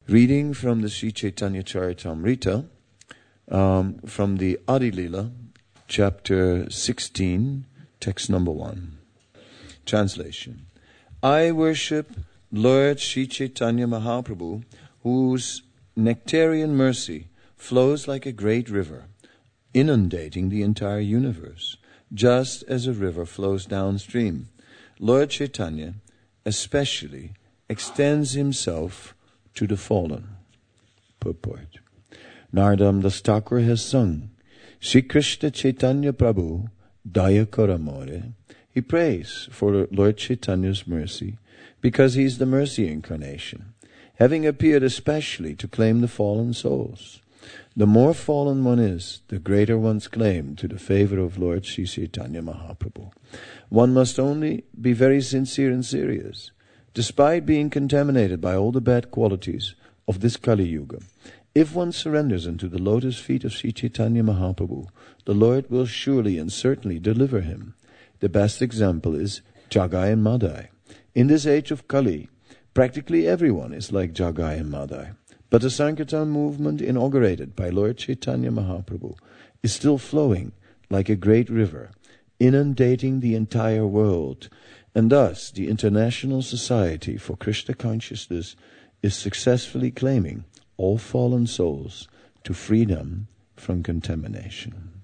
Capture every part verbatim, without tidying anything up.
Reading from the Sri Chaitanya Charitamrita, um, from the Adi Lila, chapter sixteen, text number one. Translation. I worship Lord Sri Chaitanya Mahaprabhu, whose nectarian mercy flows like a great river, inundating the entire universe, just as a river flows downstream. Lord Chaitanya especially extends himself to the fallen. Purport. Nardam Das Thakur has sung, Shri Krishna Chaitanya Prabhu Daya Karamore. He prays for Lord Chaitanya's mercy because he is the mercy incarnation, having appeared especially to claim the fallen souls. The more fallen one is, the greater one's claim to the favor of Lord Sri Chaitanya Mahaprabhu. One must only be very sincere and serious. Despite being contaminated by all the bad qualities of this Kali Yuga, if one surrenders into the lotus feet of Sri Chaitanya Mahaprabhu, the Lord will surely and certainly deliver him. The best example is Jagai and Madai. In this age of Kali, practically everyone is like Jagai and Madai. But the Sankirtan movement inaugurated by Lord Chaitanya Mahaprabhu is still flowing like a great river, inundating the entire world. And thus, the International Society for Krishna Consciousness is successfully claiming all fallen souls to freedom from contamination.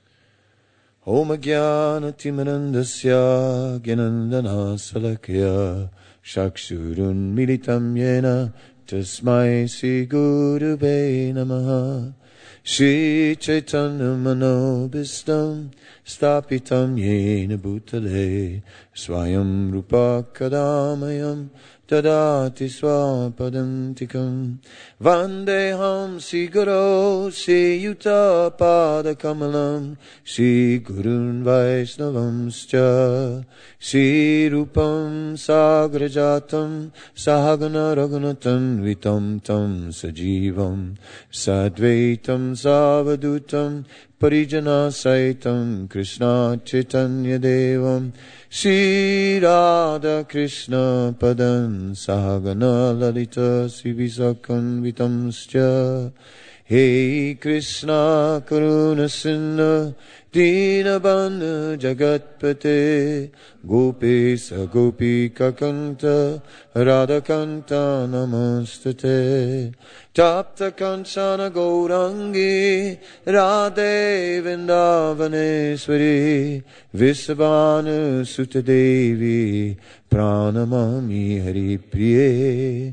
Om Jnana Timirandasya Gyanandana Salakya Shakshurun Militam Yena Tasmai Sri Gurave Namaha Shri Chaitanya Manobhistam Stapitam Yena Bhutale Swayam Rupa Kadamayam Tadati Swapadantikam Vandeham Sri Guru Sri Yuta Pada Kamalam Sri Gurun Vaisnavamscha Sri Rupam Sagrajatam Sahagana Raghunatam Vitam Tam Sajivam Sadvaitam Savadutam Parijana Saitam Krishna Chaitanya Devam Shri Radha Krishna Padam Sahagana Lalita Sri Visakan Vitamscha Hey Krishna Karuna Sindhu Dinabandhu Jagatpate Gopesa Gopika Kanta Radha Kanta Namastate Tapta Kanchana Gaurangi Radhe Vindavaneswari Visavanu Sutadevi Pranamami Hari Priye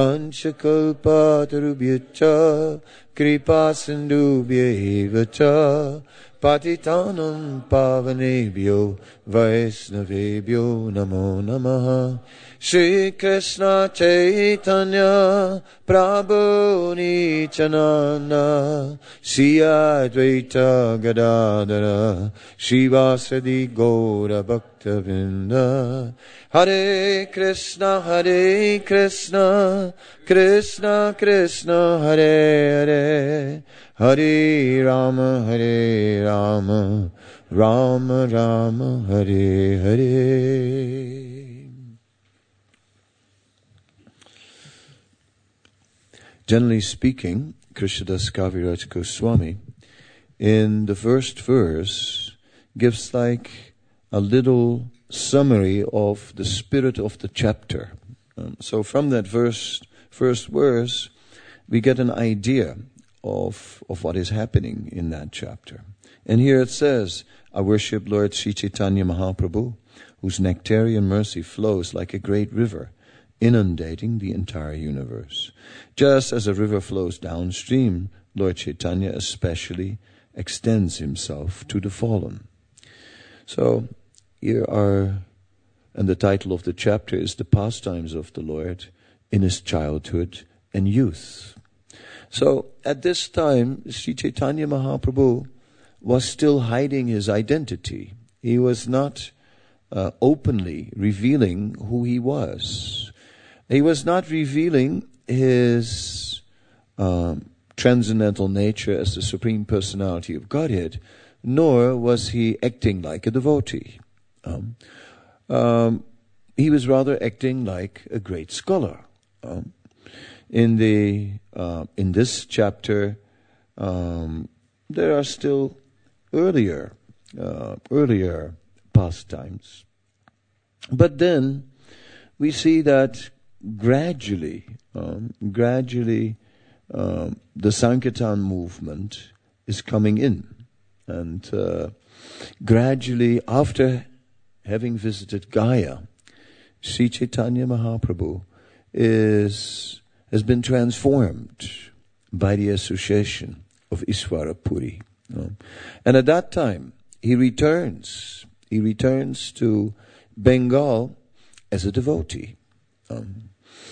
Vanchakalpatarubhyacha Kripa Sindhubhyevacha Patitanam Pavanebhyo Vaisnavebhyo Namo Namaha Shri Krishna Chaitanya Prabhu Nityananda Shri Advaita Gadadhara Shri Vasadi Gaura Bhaktavinda Hare Krishna Hare Krishna Krishna Krishna Hare Hare Hare Rama Hare Rama Rama Rama Hare Hare. Generally speaking, Krishnadas Kaviraj Goswami, in the first verse, gives like a little summary of the spirit of the chapter. Um, so from that verse, first verse, we get an idea of, of what is happening in that chapter. And here it says, I worship Lord Sri Chaitanya Mahaprabhu, whose nectarian mercy flows like a great river, inundating the entire universe. Just as a river flows downstream, Lord Chaitanya especially extends himself to the fallen. So, here are, and the title of the chapter is The Pastimes of the Lord in His Childhood and Youth. So, at this time, Sri Chaitanya Mahaprabhu was still hiding his identity. He was not uh, openly revealing who he was. He was not revealing his um, transcendental nature as the Supreme Personality of Godhead, nor was he acting like a devotee. Um, um, he was rather acting like a great scholar. Um, in the uh, in this chapter, um, there are still earlier uh, earlier pastimes, but then we see that gradually, um, gradually, um, the Sankirtan movement is coming in, and uh, gradually, after having visited Gaya, Sri Chaitanya Mahaprabhu is has been transformed by the association of Iswara Puri. You know. And at that time, he returns, he returns to Bengal as a devotee. Um,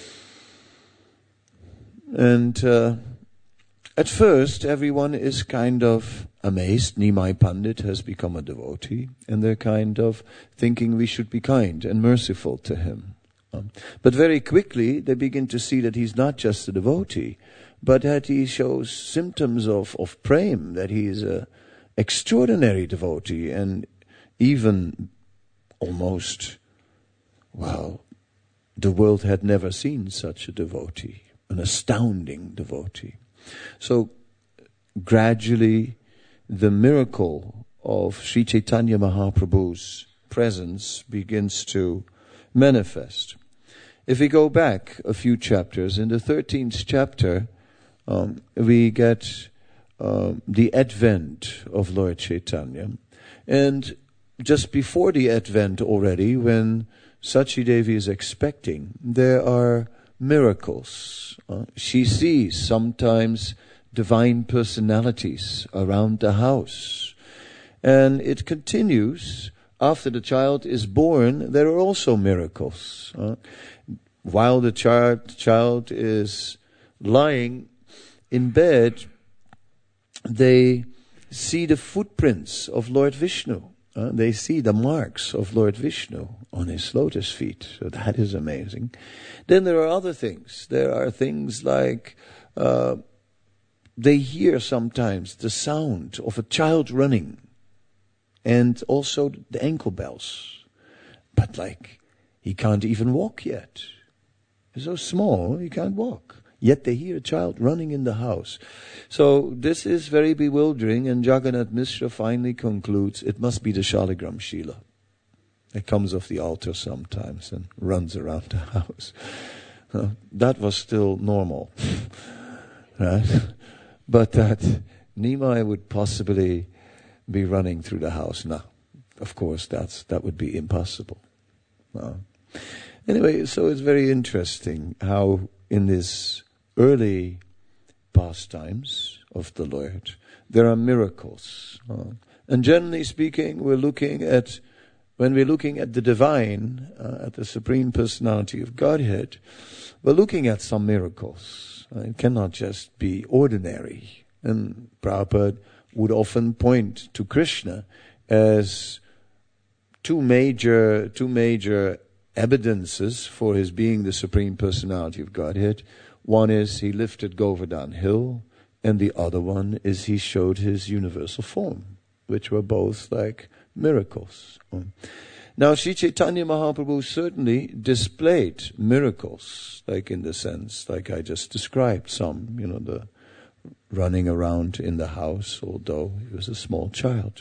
and uh, at first, everyone is kind of amazed. Nimai Pandit has become a devotee, and they're kind of thinking we should be kind and merciful to him. Um, but very quickly, they begin to see that he's not just a devotee, but that he shows symptoms of, of prem, that he is an extraordinary devotee, and even almost, well, the world had never seen such a devotee, an astounding devotee. So gradually, the miracle of Sri Chaitanya Mahaprabhu's presence begins to manifest. If we go back a few chapters, in the thirteenth chapter, um, we get uh, the advent of Lord Chaitanya. And just before the advent already, when Sachi Devi is expecting, there are miracles. Uh, she sees sometimes divine personalities around the house. And it continues. After the child is born, there are also miracles. Uh, while the child, child is lying in bed, they see the footprints of Lord Vishnu. Uh, they see the marks of Lord Vishnu on his lotus feet. So that is amazing. Then there are other things. There are things like uh, they hear sometimes the sound of a child running, and also the ankle bells. But like, he can't even walk yet. He's so small, he can't walk. Yet they hear a child running in the house. So this is very bewildering, and Jagannath Mishra finally concludes it must be the Shaligram Shila. It comes off the altar sometimes and runs around the house. Uh, that was still normal. Right? But that Nimai would possibly be running through the house. No, of course, that's that would be impossible. No. Anyway, so it's very interesting how in this early pastimes of the Lord, there are miracles. Uh, and generally speaking, we're looking at, when we're looking at the divine, uh, at the Supreme Personality of Godhead, we're looking at some miracles. Uh, it cannot just be ordinary. And Prabhupada would often point to Krishna as two major, two major evidences for his being the Supreme Personality of Godhead. One is he lifted Govardhan Hill, and the other one is he showed his universal form, which were both like miracles. Now, Sri Chaitanya Mahaprabhu certainly displayed miracles, like in the sense, like I just described some, you know, the running around in the house, although he was a small child.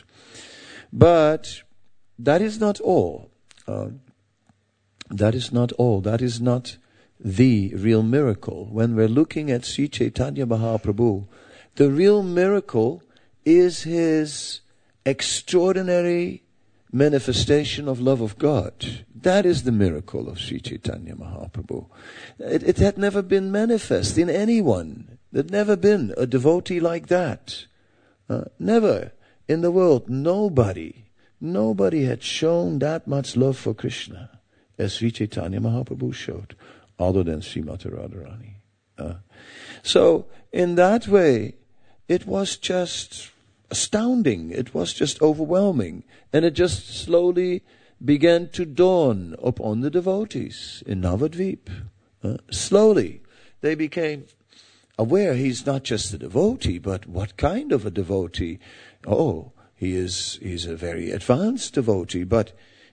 But that is not all. Uh, that is not all. That is not the real miracle. When we're looking at Sri Chaitanya Mahaprabhu, the real miracle is his extraordinary manifestation of love of God. That is the miracle of Sri Chaitanya Mahaprabhu. It, it had never been manifest in anyone. There had never been a devotee like that. Uh, never in the world. Nobody, nobody had shown that much love for Krishna as Sri Chaitanya Mahaprabhu showed, other than Srimati Radharani. Uh, so, in that way, it was just astounding. It was just overwhelming. And it just slowly began to dawn upon the devotees in Navadvip. Uh, slowly, they became aware he's not just a devotee, but what kind of a devotee? Oh, he is he's a very advanced devotee, but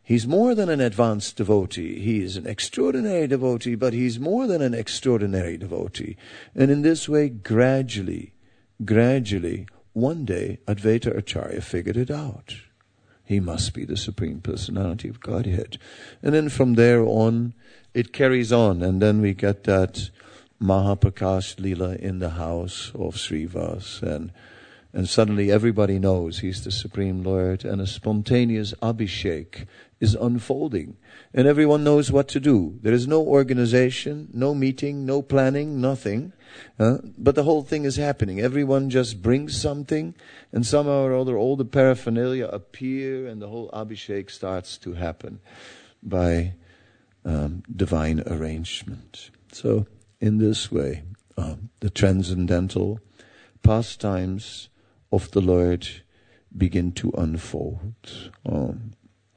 He's more than an advanced devotee. He is an extraordinary devotee, but he's more than an extraordinary devotee. And in this way, gradually, gradually, one day, Advaita Acharya figured it out. He must be the Supreme Personality of Godhead. And then from there on, it carries on. And then we get that Mahaprakash Leela in the house of Srivas. And, and suddenly everybody knows he's the Supreme Lord. And a spontaneous Abhishek is unfolding. And everyone knows what to do. There is no organization, no meeting, no planning, nothing. Uh, but the whole thing is happening. Everyone just brings something, and somehow or other all the paraphernalia appear, and the whole Abhishek starts to happen by um, divine arrangement. So, in this way, um, the transcendental pastimes of the Lord begin to unfold. Um,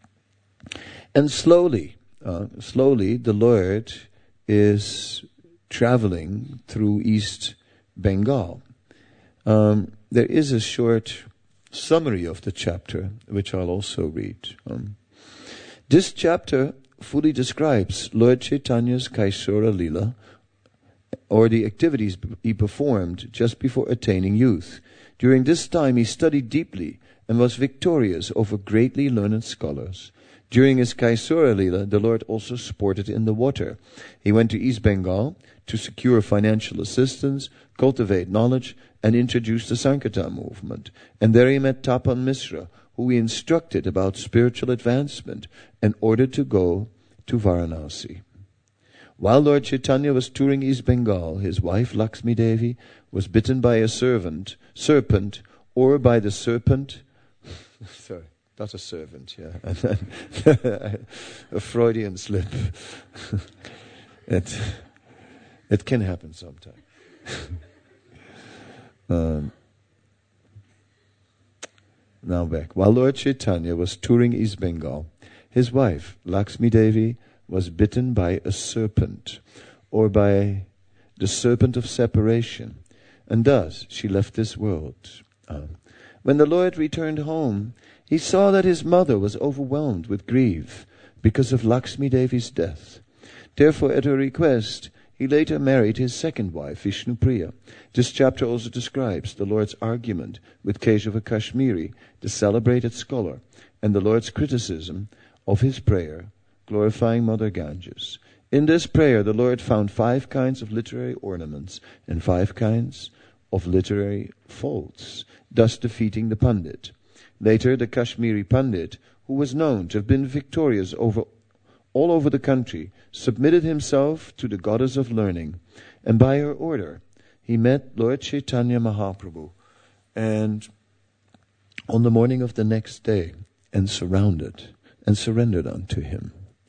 and slowly, uh, slowly, the Lord is traveling through East Bengal. Um, there is a short summary of the chapter, which I'll also read. Um, this chapter fully describes Lord Chaitanya's Kaisora Leela, or the activities he performed just before attaining youth. During this time he studied deeply and was victorious over greatly learned scholars. During his Kaisora Leela, the Lord also sported in the water. He went to East Bengal to secure financial assistance, cultivate knowledge, and introduce the Sankirtan movement. And there he met Tapan Misra, who he instructed about spiritual advancement and ordered to go to Varanasi. While Lord Chaitanya was touring East Bengal, his wife Lakshmi Devi was bitten by a servant, serpent, or by the serpent, sorry, not a servant, yeah, and then a Freudian slip. it, it can happen sometime. um, now back. While Lord Chaitanya was touring East Bengal, his wife, Lakshmi Devi, was bitten by a serpent, or by the serpent of separation, and thus she left this world. Um, when the Lord returned home, he saw that his mother was overwhelmed with grief because of Lakshmi Devi's death. Therefore, at her request, he later married his second wife, Vishnupriya. This chapter also describes the Lord's argument with Keshava Kashmiri, the celebrated scholar, and the Lord's criticism of his prayer, glorifying Mother Ganges. In this prayer, the Lord found five kinds of literary ornaments and five kinds of literary faults, thus defeating the Pandit. Later, the Kashmiri Pandit, who was known to have been victorious over all over the country, submitted himself to the goddess of learning, and by her order, he met Lord Chaitanya Mahaprabhu, and on the morning of the next day, and surrounded and surrendered unto him.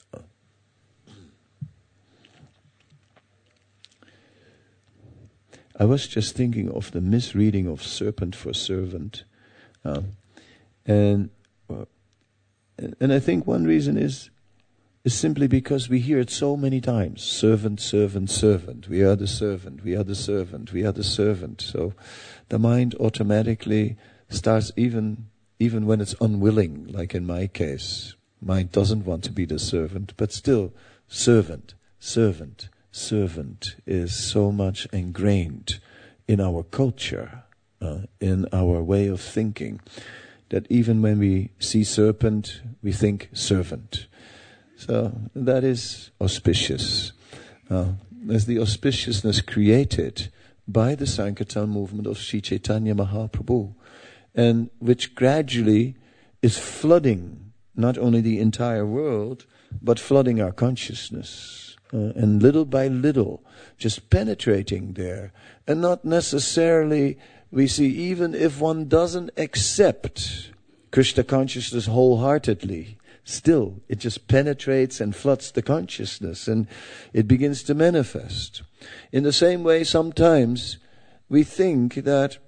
I was just thinking of the misreading of serpent for servant. Uh, and uh, and I think one reason is is simply because we hear it so many times. Servant, servant, servant. We are the servant, we are the servant, we are the servant. So the mind automatically starts, even even when it's unwilling, like in my case. Mind doesn't want to be the servant, but still, servant, servant, servant is so much ingrained in our culture, uh, in our way of thinking, that even when we see serpent, we think servant. So that is auspicious. Uh, there's the auspiciousness created by the Sankirtan movement of Sri Chaitanya Mahaprabhu, and which gradually is flooding not only the entire world, but flooding our consciousness. Uh, and little by little, just penetrating there. And not necessarily, we see, even if one doesn't accept Krishna consciousness wholeheartedly, still, it just penetrates and floods the consciousness, and it begins to manifest. In the same way, sometimes we think that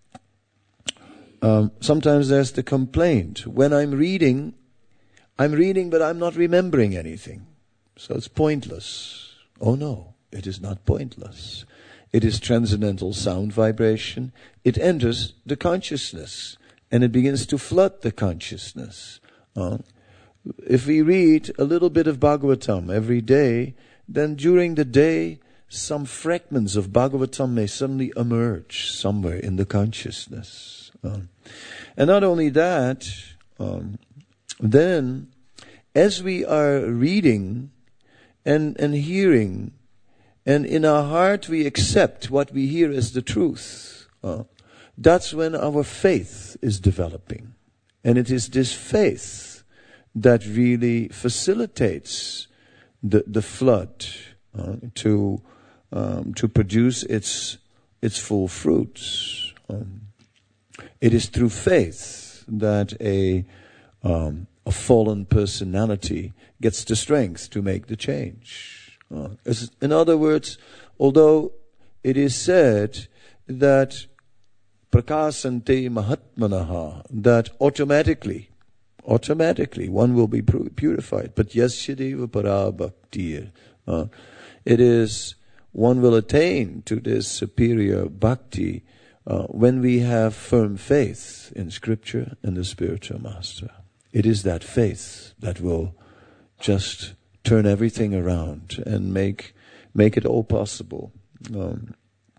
um, sometimes there's the complaint. When I'm reading, I'm reading, but I'm not remembering anything. So it's pointless. Oh no, it is not pointless. It is transcendental sound vibration. It enters the consciousness, and it begins to flood the consciousness. Uh, if we read a little bit of Bhagavatam every day, then during the day, some fragments of Bhagavatam may suddenly emerge somewhere in the consciousness. Um, and not only that, um, then as we are reading and, and hearing, and in our heart we accept what we hear as the truth, uh, that's when our faith is developing. And it is this faith that really facilitates the, the flood uh, to um, to produce its its full fruits. Um, it is through faith that a um, a fallen personality gets the strength to make the change. Uh, in other words, although it is said that prakasante mahatmanaha, that automatically, automatically one will be purified. But yasyadeva parabhaktir, uh, it is one will attain to this superior bhakti uh, when we have firm faith in Scripture and the spiritual master. It is that faith that will just turn everything around and make make it all possible. Um,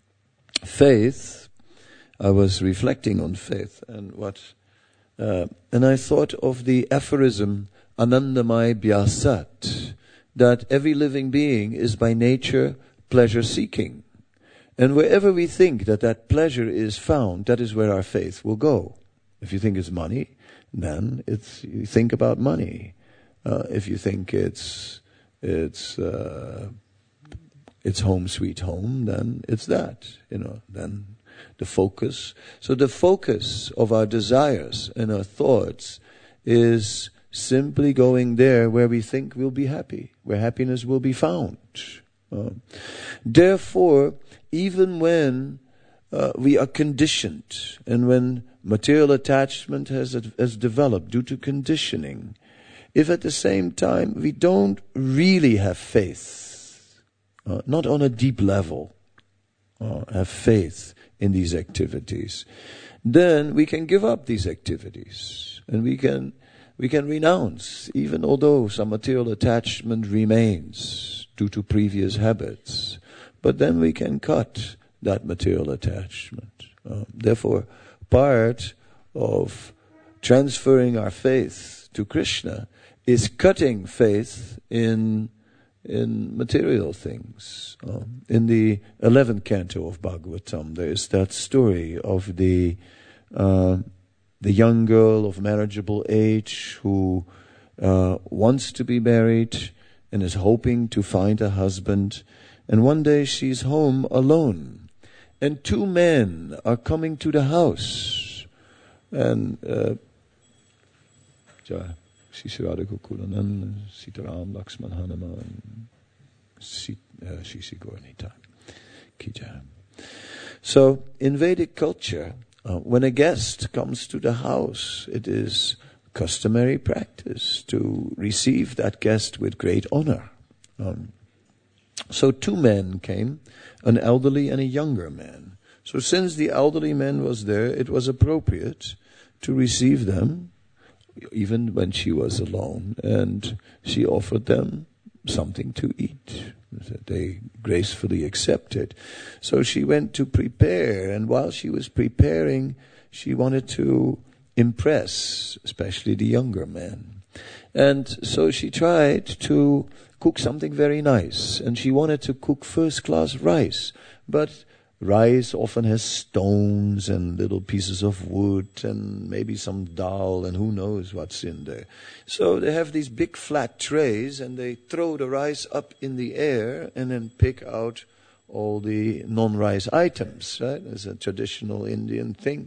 faith. I was reflecting on faith and what, uh, and I thought of the aphorism Anandamai Bhyasat, that every living being is by nature pleasure-seeking, and wherever we think that that pleasure is found, that is where our faith will go. If you think it's money, then it's you think about money. Uh, if you think it's it's uh, it's home sweet home, then it's that. You know, then. The focus. So the focus of our desires and our thoughts is simply going there where we think we'll be happy, where happiness will be found. Uh, therefore, even when uh, we are conditioned and when material attachment has, has developed due to conditioning, if at the same time we don't really have faith, uh, not on a deep level, uh, have faith in these activities, then we can give up these activities and we can we can renounce, even although some material attachment remains due to previous habits. But then we can cut that material attachment. Um, therefore, part of transferring our faith to Krishna is cutting faith in in material things. Um, in the eleventh canto of Bhagavatam, there is that story of the uh, the young girl of marriageable age who uh, wants to be married and is hoping to find a husband. And one day she's home alone, and two men are coming to the house. And uh, Shri Radha Gokulananda, Sitaram, Lakshman, Hanuman, Shri Gaura-Nitai. So, in Vedic culture, uh, when a guest comes to the house, it is customary practice to receive that guest with great honor. Um, so two men came, an elderly and a younger man. So since the elderly man was there, it was appropriate to receive them even when she was alone, and she offered them something to eat. They gracefully accepted. So she went to prepare, and while she was preparing, she wanted to impress, especially the younger man. And so she tried to cook something very nice, and she wanted to cook first-class rice, but rice often has stones and little pieces of wood and maybe some dal and who knows what's in there. So they have these big flat trays and they throw the rice up in the air and then pick out all the non-rice items, right? It's a traditional Indian thing.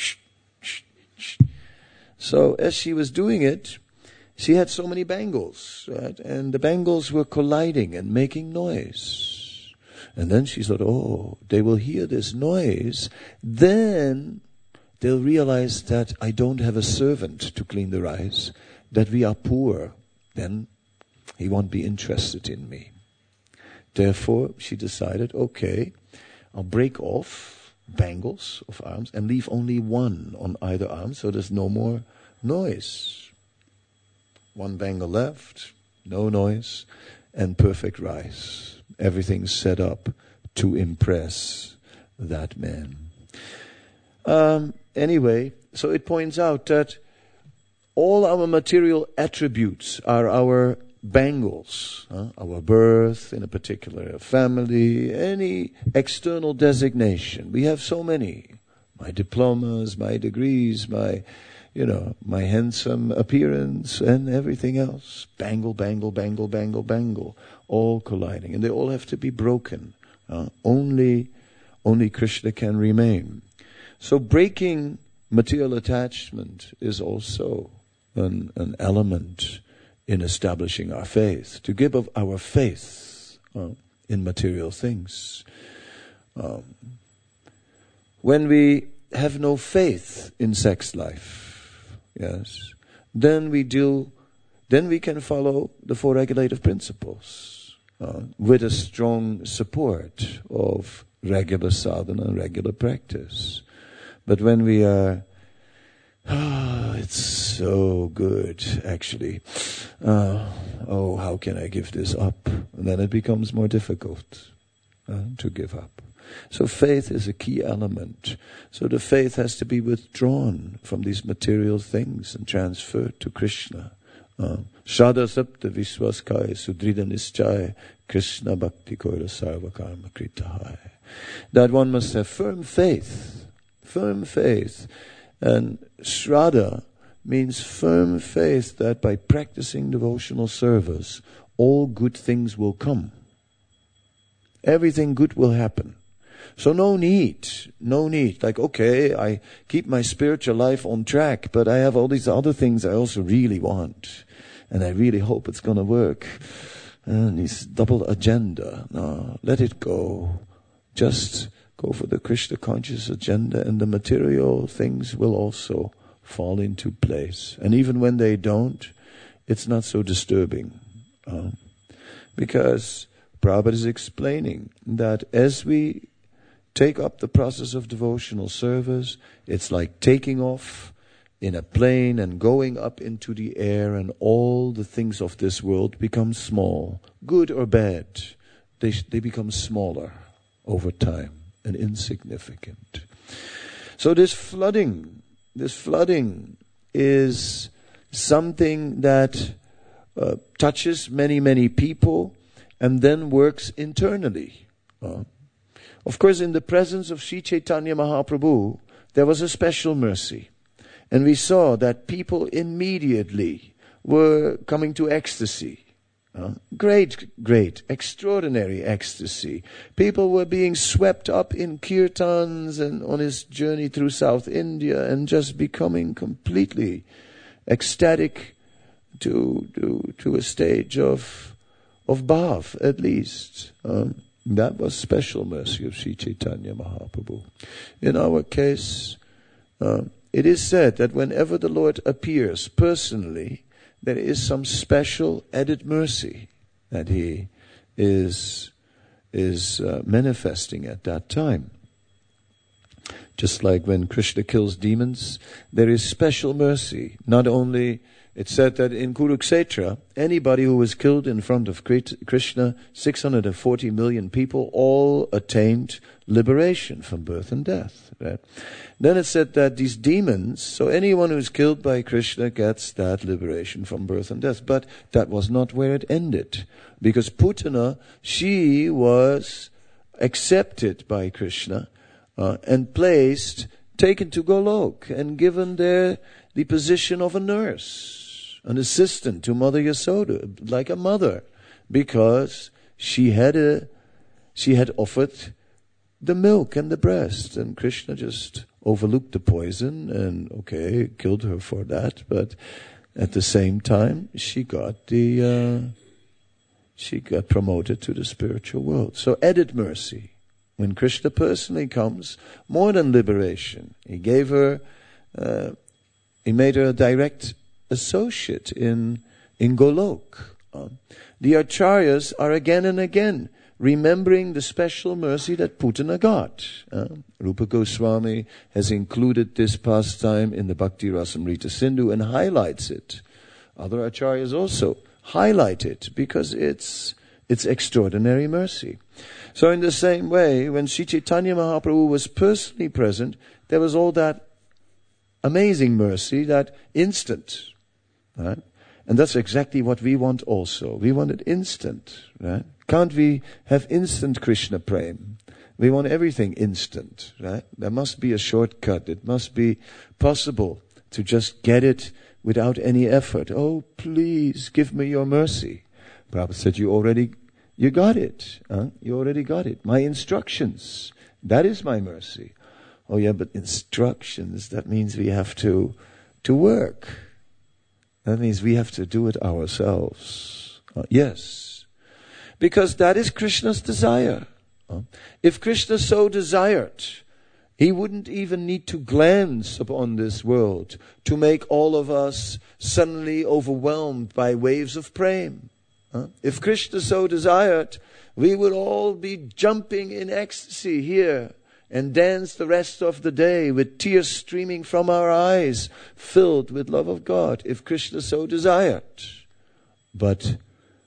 So as she was doing it, she had so many bangles, right? And the bangles were colliding and making noise. And then she thought, oh, they will hear this noise. Then they'll realize that I don't have a servant to clean the rice, that we are poor. Then he won't be interested in me. Therefore, she decided, okay, I'll break off bangles of arms and leave only one on either arm so there's no more noise. One bangle left, no noise, and perfect rice. Everything's set up to impress that man. Um, anyway, so it points out that all our material attributes are our bangles. Huh? Our birth in a particular family, any external designation. We have so many. My diplomas, my degrees, my, you know, my handsome appearance and everything else. Bangle, bangle, bangle, bangle, bangle. All colliding. And they all have to be broken. Uh, only, only Krishna can remain. So breaking material attachment is also an, an element in establishing our faith. To give of our faith uh, in material things. Um, when we have no faith in sex life, yes, then we do, then we can follow the four regulative principles uh, with a strong support of regular sadhana, regular practice. But when we are, ah, oh, it's so good, actually. Uh, oh, how can I give this up? And then it becomes more difficult uh, to give up. So faith is a key element. So the faith has to be withdrawn from these material things and transferred to Krishna. Shraddha sapta viswaskaya sudrida nischaya Krishna bhakti koila sarva karma kritahaya. That one must have firm faith. Firm faith. And Shraddha means firm faith that by practicing devotional service, all good things will come. Everything good will happen. So no need, no need. Like, okay, I keep my spiritual life on track, but I have all these other things I also really want. And I really hope it's going to work. And this double agenda. No, let it go. Just go for the Krishna conscious agenda, and the material things will also fall into place. And even when they don't, it's not so disturbing. Um, because Prabhupada is explaining that as we take up the process of devotional service, it's like taking off in a plane and going up into the air, and all the things of this world become small, good or bad. They, they become smaller over time and insignificant. So this flooding, this flooding is something that uh, touches many, many people and then works internally. Uh, Of course, in the presence of Sri Chaitanya Mahaprabhu, there was a special mercy. And we saw that people immediately were coming to ecstasy. Uh, great, great, extraordinary ecstasy. People were being swept up in kirtans and on his journey through South India and just becoming completely ecstatic to to, to a stage of, of bhav, at least. Um, That was special mercy of Sri Chaitanya Mahaprabhu. In our case, uh, it is said that whenever the Lord appears personally, there is some special added mercy that He is is uh, manifesting at that time. Just like when Krishna kills demons, there is special mercy. Not only, it's said that in Kurukshetra, anybody who was killed in front of Krishna, six hundred forty million people, all attained liberation from birth and death. Right? Then it said that these demons, so anyone who's killed by Krishna gets that liberation from birth and death. But that was not where it ended. Because Putana, she was accepted by Krishna uh, and placed, taken to Golok and given there the position of a nurse. An assistant to Mother Yasoda, like a mother, because she had a, she had offered the milk and the breast, and Krishna just overlooked the poison and okay, killed her for that. But at the same time, she got the, uh, she got promoted to the spiritual world. So added mercy. When Krishna personally comes, more than liberation, he gave her, uh, he made her a direct associate in in Golok. Uh, the Acharyas are again and again remembering the special mercy that Putana got. Uh, Rupa Goswami has included this pastime in the Bhakti Rasamrita Sindhu and highlights it. Other acharyas also highlight it because it's it's extraordinary mercy. So in the same way, when Sri Chaitanya Mahaprabhu was personally present, there was all that amazing mercy, that instant, right? And that's exactly what we want also. We want it instant, right? Can't we have instant Krishna Prem? We want everything instant, right? There must be a shortcut. It must be possible to just get it without any effort. Oh, please give me your mercy. Prabhupada said, you already, you got it. Huh? You already got it. My instructions, that is my mercy. Oh yeah, but instructions, that means we have to, to work. That means we have to do it ourselves. Uh, yes. Because that is Krishna's desire. Uh, if Krishna so desired, he wouldn't even need to glance upon this world to make all of us suddenly overwhelmed by waves of prema. Uh, if Krishna so desired, we would all be jumping in ecstasy here and dance the rest of the day with tears streaming from our eyes, filled with love of God, if Krishna so desired. But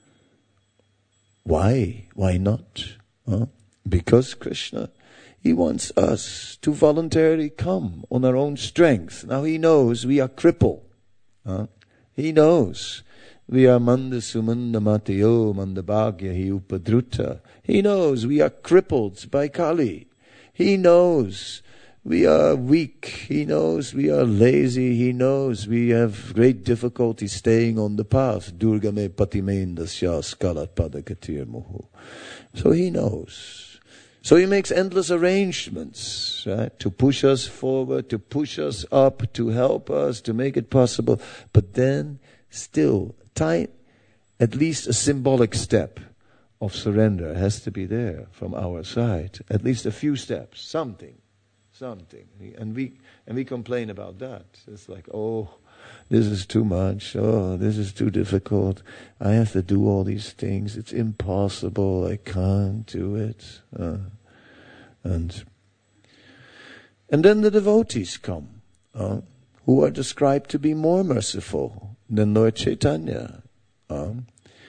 why? Why not? Huh? Because Krishna, he wants us to voluntarily come on our own strength. Now he knows we are crippled. Huh? He knows we are manda sumanda matayo mandabhagya hi upadruta. He knows we are crippled by Kali. He knows we are weak. He knows we are lazy. He knows we have great difficulty staying on the path. Durga me patimendasya skalat padakatir muhu. So he knows. So he makes endless arrangements, right, to push us forward, to push us up, to help us, to make it possible. But then still, time, at least a symbolic step of surrender has to be there from our side. At least a few steps, something, something. And we and we complain about that. It's like, oh, this is too much. Oh, this is too difficult. I have to do all these things. It's impossible. I can't do it. Uh, and and then the devotees come, uh, who are described to be more merciful than Lord Chaitanya. Uh,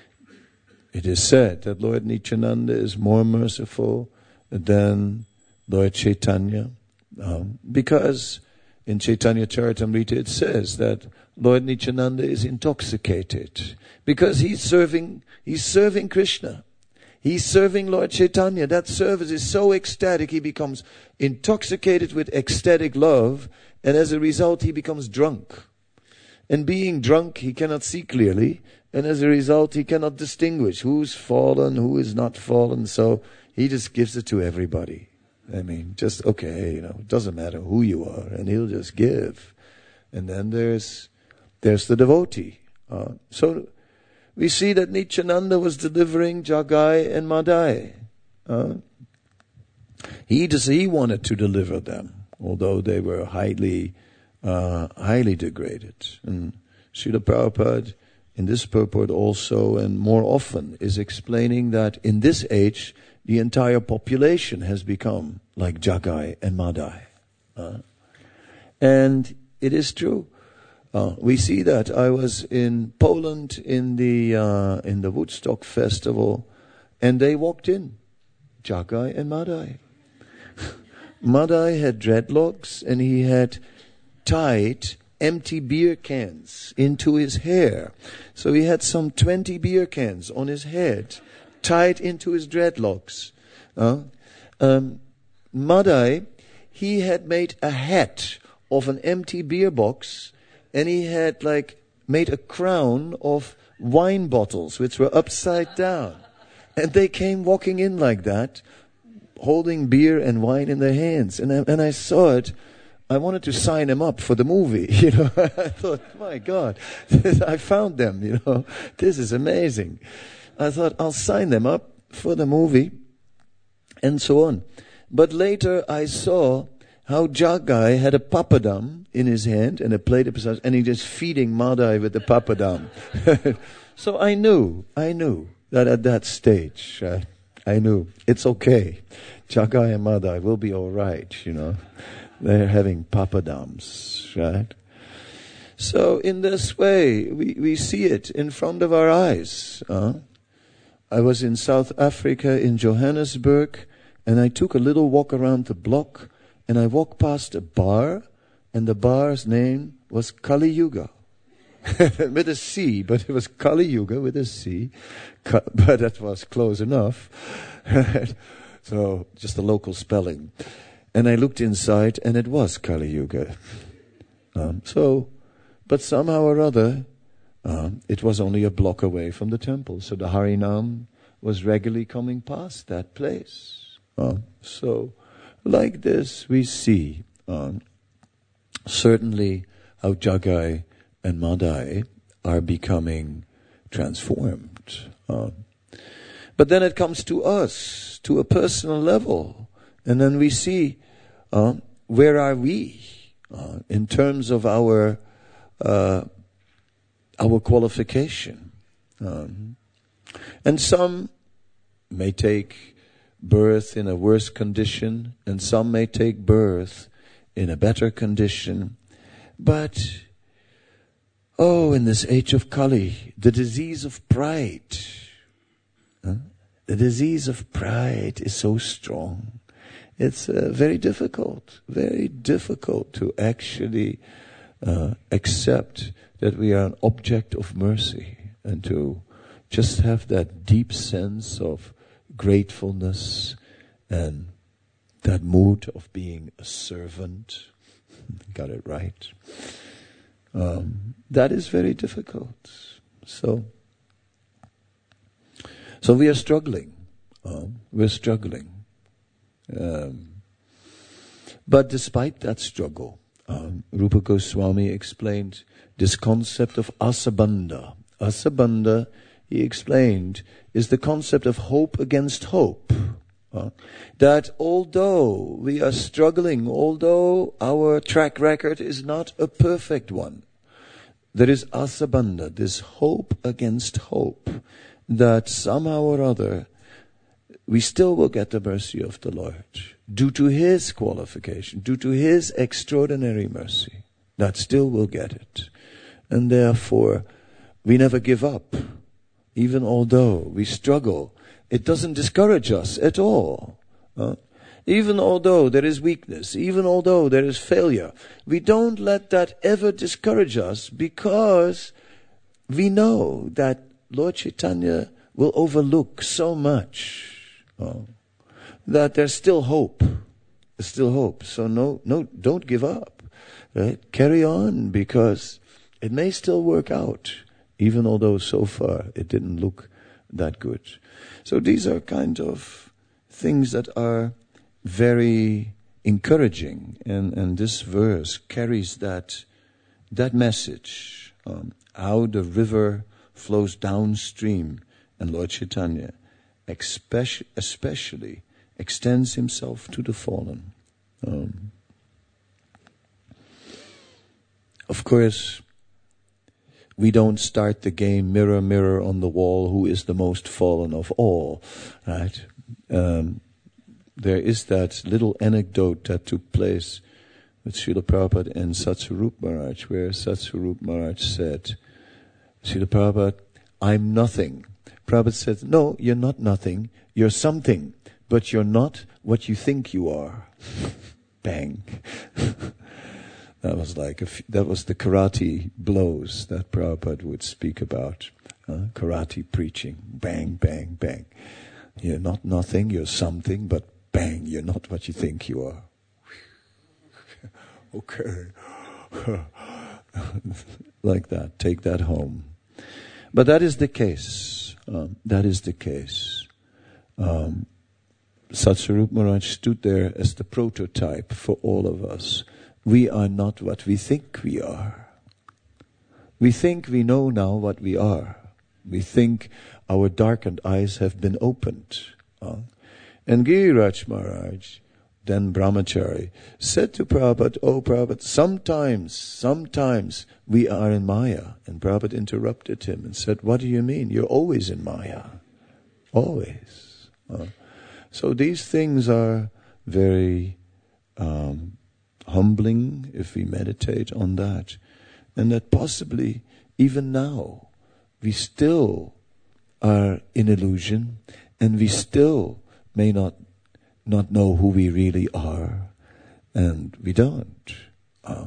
It is said that Lord Nityananda is more merciful than Lord Chaitanya, um, because in Chaitanya Charitamrita it says that Lord Nityananda is intoxicated because he's serving, he's serving Krishna. He's serving Lord Chaitanya. That service is so ecstatic, he becomes intoxicated with ecstatic love, and as a result he becomes drunk. And being drunk, he cannot see clearly, and as a result, he cannot distinguish who's fallen, who is not fallen. So he just gives it to everybody. I mean, just, okay, you know, it doesn't matter who you are, and he'll just give. And then there's there's the devotee. Uh, so we see that Nityananda was delivering Jagai and Madai. Uh, he just, he wanted to deliver them, although they were highly, uh, highly degraded. And Srila Prabhupada, in this purport also, and more often, is explaining that in this age, the entire population has become like Jagai and Madai. Uh, and it is true. Uh, we see that. I was in Poland in the uh, in the Woodstock festival, and they walked in, Jagai and Madai. Madai had dreadlocks, and he had tied empty beer cans into his hair. So he had some twenty beer cans on his head, tied into his dreadlocks. Uh, um, Madai, he had made a hat of an empty beer box, and he had like made a crown of wine bottles which were upside down. And they came walking in like that, holding beer and wine in their hands. And I, and I saw it. I wanted to sign them up for the movie, you know. I thought, my God, I found them, you know. This is amazing. I thought, I'll sign them up for the movie, and so on. But later I saw how Jagai had a papadam in his hand and a plate of prasadam, and he just feeding Madai with the papadam. So I knew, I knew that at that stage, uh, I knew it's okay. Jagai and Madai will be all right, you know. They're having papadams, right? So in this way, we, we see it in front of our eyes. Uh, I was in South Africa, in Johannesburg, and I took a little walk around the block, and I walked past a bar, and the bar's name was Kali Yuga. With a C, but it was Kali Yuga with a C. But that was close enough. So, just the local spelling. And I looked inside, and it was Kali Yuga. Um, so, but somehow or other, um, it was only a block away from the temple. So the Harinam was regularly coming past that place. Um, so, like this, we see um, certainly how Jagai and Madai are becoming transformed. Um, but then it comes to us, to a personal level. And then we see, uh, where are we uh, in terms of our uh, our qualification? Um, and some may take birth in a worse condition, and some may take birth in a better condition. But, oh, in this age of Kali, the disease of pride, huh? the disease of pride is so strong. It's uh, very difficult, very difficult to actually uh, accept that we are an object of mercy and to just have that deep sense of gratefulness and that mood of being a servant. Got it right. Um, that is very difficult. So, so we are struggling. Um, we're struggling. Um, but despite that struggle, um, Rupa Goswami explained this concept of asabandha. Asabandha, he explained, is the concept of hope against hope. Uh, that although we are struggling, although our track record is not a perfect one, there is asabandha, this hope against hope, that somehow or other we still will get the mercy of the Lord due to His qualification, due to His extraordinary mercy. That still will get it. And therefore, we never give up. Even although we struggle, it doesn't discourage us at all. Uh, even although there is weakness, even although there is failure, we don't let that ever discourage us, because we know that Lord Chaitanya will overlook so much. Oh, that there's still hope. There's still hope. So no, no, don't give up. Right? Carry on, because it may still work out, even although so far it didn't look that good. So these are kind of things that are very encouraging, and, and this verse carries that that message, um, how the river flows downstream, and Lord Chaitanya especially, especially extends himself to the fallen. Um, of course, we don't start the game mirror, mirror on the wall, who is the most fallen of all, right? Um, there is that little anecdote that took place with Srila Prabhupada and Satsarup Maharaj, where Satsarup Maharaj said, Srila Prabhupada, I'm nothing. Prabhupada said, no, you're not nothing, you're something, but you're not what you think you are. Bang. That was like, a f- that was the karate blows that Prabhupada would speak about. Uh, karate preaching. Bang, bang, bang. You're not nothing, you're something, but bang, you're not what you think you are. Okay. Like that. Take that home. But that is the case. Um, that is the case. Um, Satsarup Maharaj stood there as the prototype for all of us. We are not what we think we are. We think we know now what we are. We think our darkened eyes have been opened. Uh, and Giriraj Maharaj, then Brahmachari, said to Prabhupada, oh Prabhupada, sometimes, sometimes we are in Maya. And Prabhupada interrupted him and said, what do you mean? You're always in Maya. Always. Uh, so these things are very um, humbling if we meditate on that. and that possibly even now we still are in illusion, and we still may not not know who we really are, and we don't. Uh,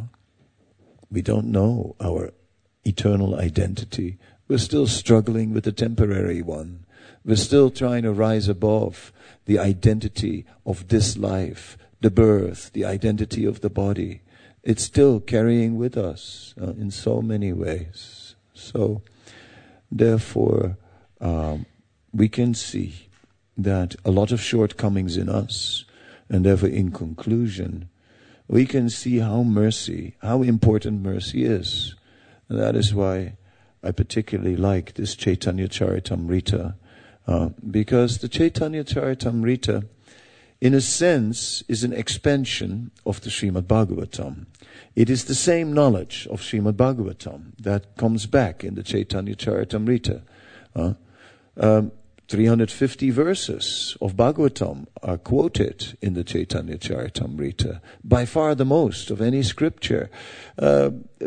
we don't know our eternal identity. We're still struggling with the temporary one. We're still trying to rise above the identity of this life, the birth, the identity of the body. It's still carrying with us uh, in so many ways. So, therefore, um, we can see that a lot of shortcomings in us, and therefore in conclusion, we can see how mercy, how important mercy is. And that is why I particularly like this Chaitanya Charitamrita, uh, because the Chaitanya Charitamrita, in a sense, is an expansion of the Srimad Bhagavatam. It is the same knowledge of Srimad Bhagavatam that comes back in the Chaitanya Charitamrita. Uh, um, three hundred fifty verses of Bhagavatam are quoted in the Chaitanya Charitamrita, by far the most of any scripture. Uh,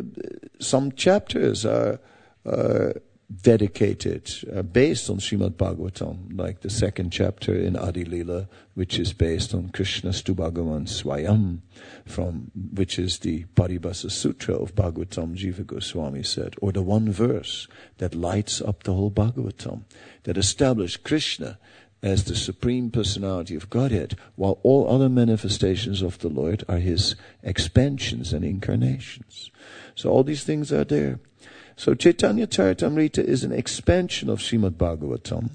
some chapters are uh, dedicated, uh, based on Srimad Bhagavatam, like the second chapter in Adi Lila, which is based on Krishna's Tu Bhagavan Swayam, from which is the Paribhasa Sutra of Bhagavatam, Jiva Goswami said, or the one verse that lights up the whole Bhagavatam, that established Krishna as the Supreme Personality of Godhead, while all other manifestations of the Lord are His expansions and incarnations. So all these things are there. So Chaitanya Charitamrita is an expansion of Srimad Bhagavatam.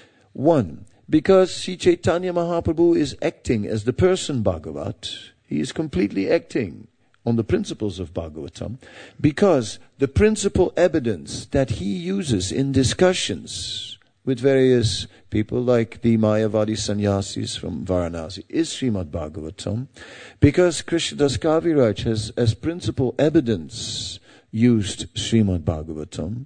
One, because Sri Chaitanya Mahaprabhu is acting as the person Bhagavat, he is completely acting on the principles of Bhagavatam, because the principal evidence that he uses in discussions with various people like the Mayavadi sannyasis from Varanasi is Srimad Bhagavatam, because Krishnadas Kaviraj has as principal evidence used Srimad Bhagavatam.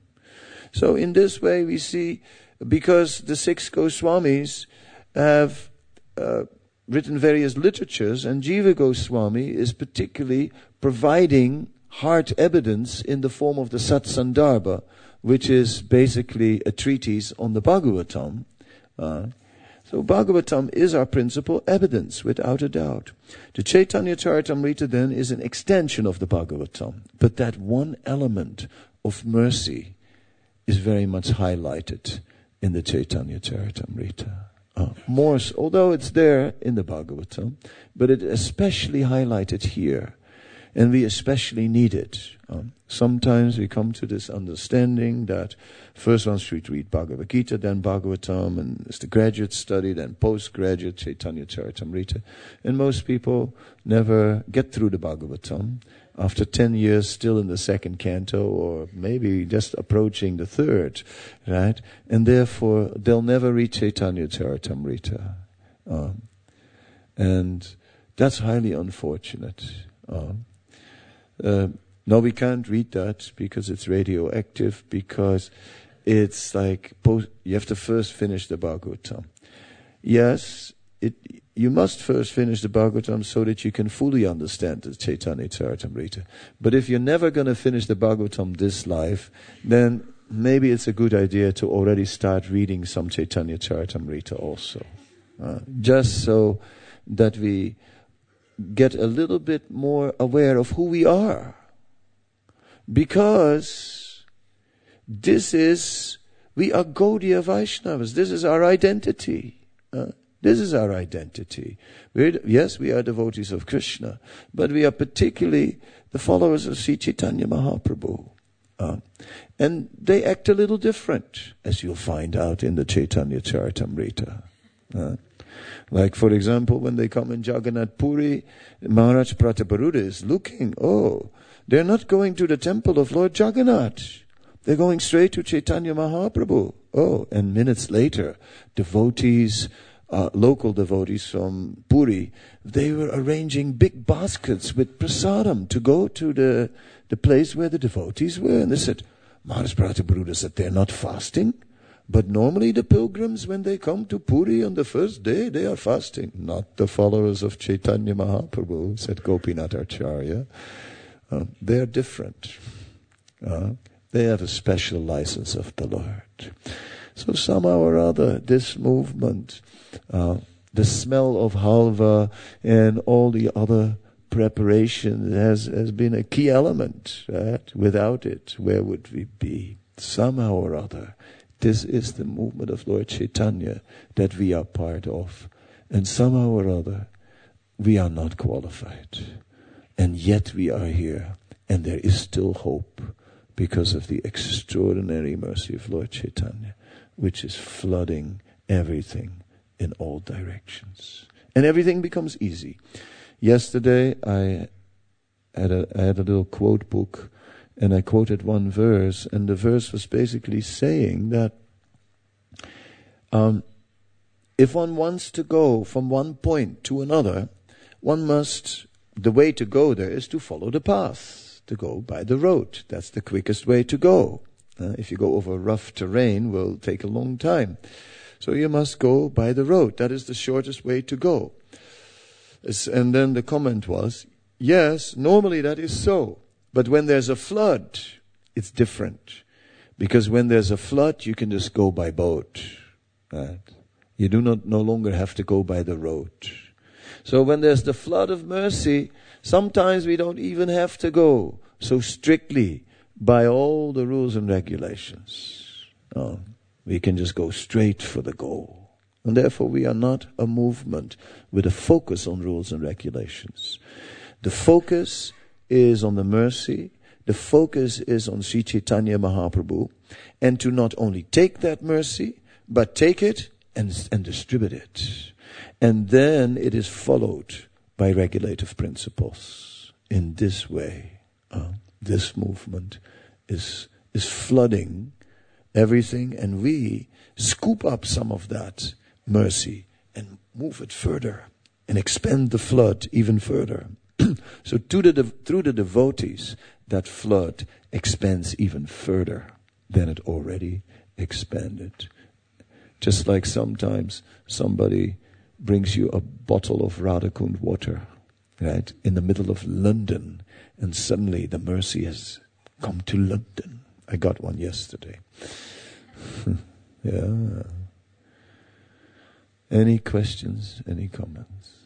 So in this way we see, because the six Goswamis have uh, written various literatures, and Jiva Goswami is particularly providing hard evidence in the form of the Satsandarbha, which is basically a treatise on the Bhagavatam. Uh, so Bhagavatam is our principal evidence, without a doubt. The Chaitanya Charitamrita then is an extension of the Bhagavatam, but that one element of mercy is very much highlighted in the Chaitanya Charitamrita. Uh, more, although it's there in the Bhagavatam, but it especially highlighted here, and we especially need it. Um, sometimes we come to this understanding that first one should read Bhagavad Gita, then Bhagavatam, and it's the graduate study, then postgraduate Chaitanya Charitamrita. And most people never get through the Bhagavatam. After ten years, still in the second canto, or maybe just approaching the third, right? And therefore, they'll never read Chaitanya Charitamrita. Um, and that's highly unfortunate. Um, uh, no, we can't read that because it's radioactive, because it's like, post, you have to first finish the Bhagavatam. Yes, it, you must first finish the Bhagavatam so that you can fully understand the Chaitanya Charitamrita. But if you're never going to finish the Bhagavatam this life, then maybe it's a good idea to already start reading some Chaitanya Charitamrita also. Uh, just so that we get a little bit more aware of who we are. Because this is, we are Gaudiya Vaishnavas. This is our identity. Uh, this is our identity. We're, yes, we are devotees of Krishna, but we are particularly the followers of Sri Chaitanya Mahaprabhu. Uh, and they act a little different, as you'll find out in the Chaitanya Charitamrita. Uh, Like, for example, when they come in Jagannath Puri, Maharaj Prataparuddha is looking, oh, they're not going to the temple of Lord Jagannath. They're going straight to Chaitanya Mahaprabhu. Oh, and minutes later, devotees, uh, local devotees from Puri, they were arranging big baskets with prasadam to go to the, the place where the devotees were. And they said, Maharaj Prataparuddha said, they're not fasting. But normally the pilgrims, when they come to Puri on the first day, they are fasting. Not the followers of Chaitanya Mahaprabhu, said Gopinath Acharya. Uh, they are different. Uh, they have a special license of the Lord. So somehow or other, this movement, uh, the smell of halva and all the other preparation has, has been a key element. Right? Without it, where would we be? Somehow or other, this is the movement of Lord Chaitanya that we are part of. And somehow or other, we are not qualified. And yet we are here. And there is still hope because of the extraordinary mercy of Lord Chaitanya, which is flooding everything in all directions. And everything becomes easy. Yesterday, I had a, I had a little quote book, and I quoted one verse, and the verse was basically saying that um, if one wants to go from one point to another, one must, the way to go there is to follow the path, to go by the road. That's the quickest way to go. Uh, if you go over rough terrain, will take a long time. So you must go by the road. That is the shortest way to go. And then the comment was, yes, normally that is so. But when there's a flood, it's different. Because when there's a flood, you can just go by boat. Right? You do not no longer have to go by the road. So when there's the flood of mercy, sometimes we don't even have to go so strictly by all the rules and regulations. Oh, we can just go straight for the goal. And therefore we are not a movement with a focus on rules and regulations. The focus is on the mercy. The focus is on Sri Chaitanya Mahaprabhu. And to not only take that mercy, but take it and, and distribute it. And then it is followed by regulative principles. In this way, uh, this movement is is flooding everything, and we scoop up some of that mercy and move it further and expand the flood even further. So to the de- through the devotees, that flood expands even further than it already expanded. Just like sometimes somebody brings you a bottle of Radhakund water, right, in the middle of London, and suddenly the mercy has come to London. I got one yesterday. Yeah. Any questions? Any comments?